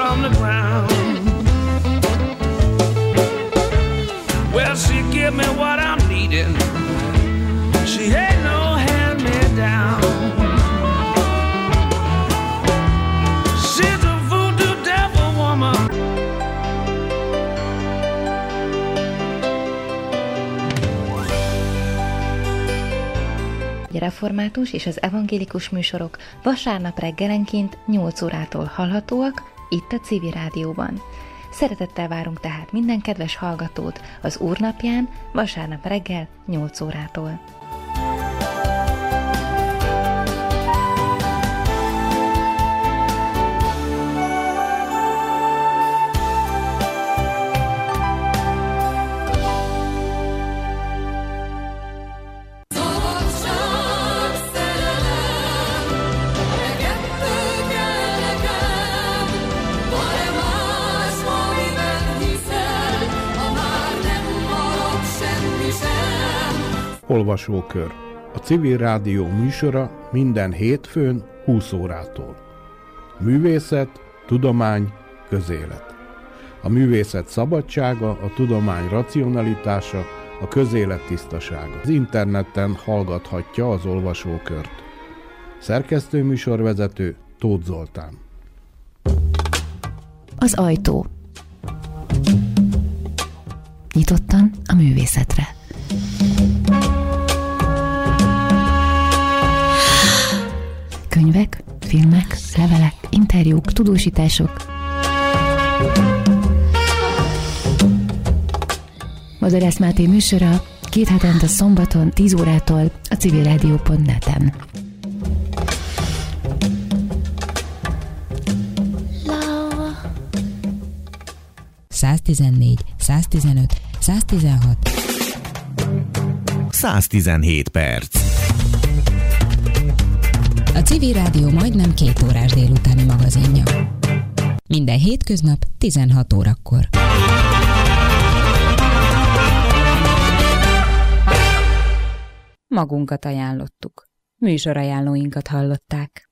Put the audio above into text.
from the ground. Well, she give me what I'm needing. She ain't no hand-me-down. She's a voodoo devil woman. A református és az evangélikus műsorok vasárnap reggelenként 8 órától hallhatóak itt a Civil Rádióban. Szeretettel várunk tehát minden kedves hallgatót az Úrnapján vasárnap reggel 8 órától. Olvasókör. A Civil Rádió műsora minden hétfőn 20 órától. Művészet, tudomány, közélet. A művészet szabadsága, a tudomány racionalitása, a közélet tisztasága. Az interneten hallgathatja az olvasókört. Szerkesztő műsorvezető Tóth Zoltán. Az ajtó. Nyitottan a művészetre. Könyvek, filmek, levelek, interjúk, tudósítások. Madarász Máté műsora 2 hetente szombaton 10 órától a civilradio.net-en. Love. 114, 115, 116. 117 perc. A Civil Rádió majdnem 2 órás délutáni magazinja. Minden hétköznap 16 órakor. Magunkat ajánlottuk. Műsorajánlóinkat hallották.